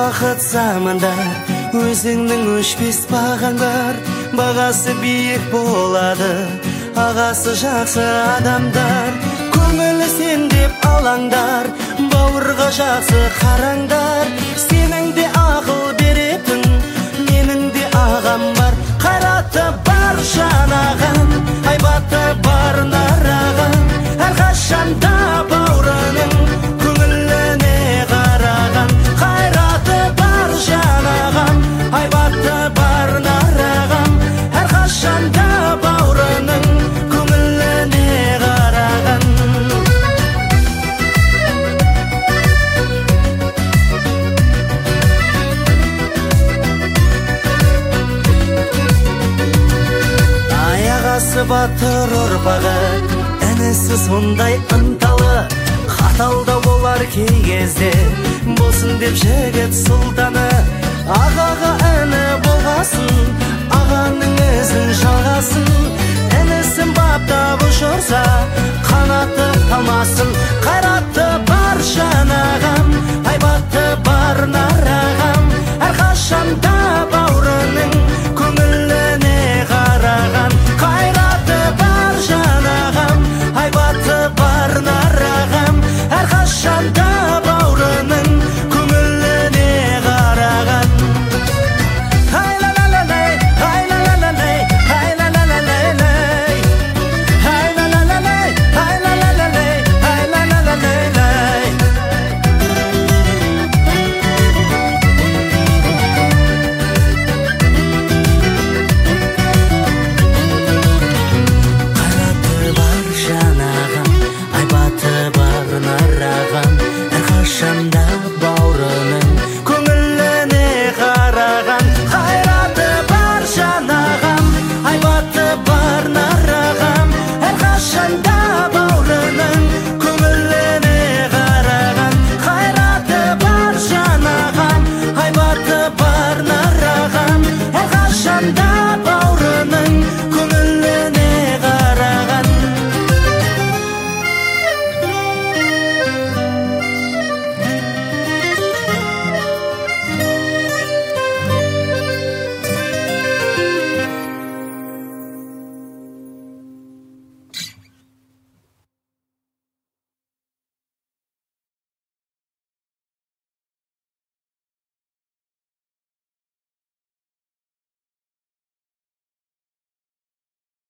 уақыт заманда өзіңнің өшпес бағаң бар. Бағасы биік болады, ағасы жақсы адамдар. Көңілі сен деп алаңдар, бауырға жақсы қараңдар. Сенің де ақыл беретін, менің де ағам бар. Қайраты бар жанағам, айбаты бар нарағам. Әрқашанда бауырының көңіліне қараған. Қайраты бар жанағам, айбаты бар нарағам. Әрқашанда бауырының көңіліне қараған. Аяғасы батыр ұрпағы, інісі сондай ынталы. Қаталда болар кей кезде, болсын деп жігіт сұлтаны. Ағаға іні болғасын, ағаның ізін жалғасын. Інісін баптап ұшырса, қанаты қалмасын. Қайраты бар жанағам, айбаты бар нарағам. Әрқашанда бауырының көңіліне қараған. Қайраты бар жанағам, айбаты бар нарағам. Әрқашанда бауырының көңіліне қараған. Әрқашанда бауырының көңіліне қараған. Қайраты бар жанағам, айбаты бар нарағам.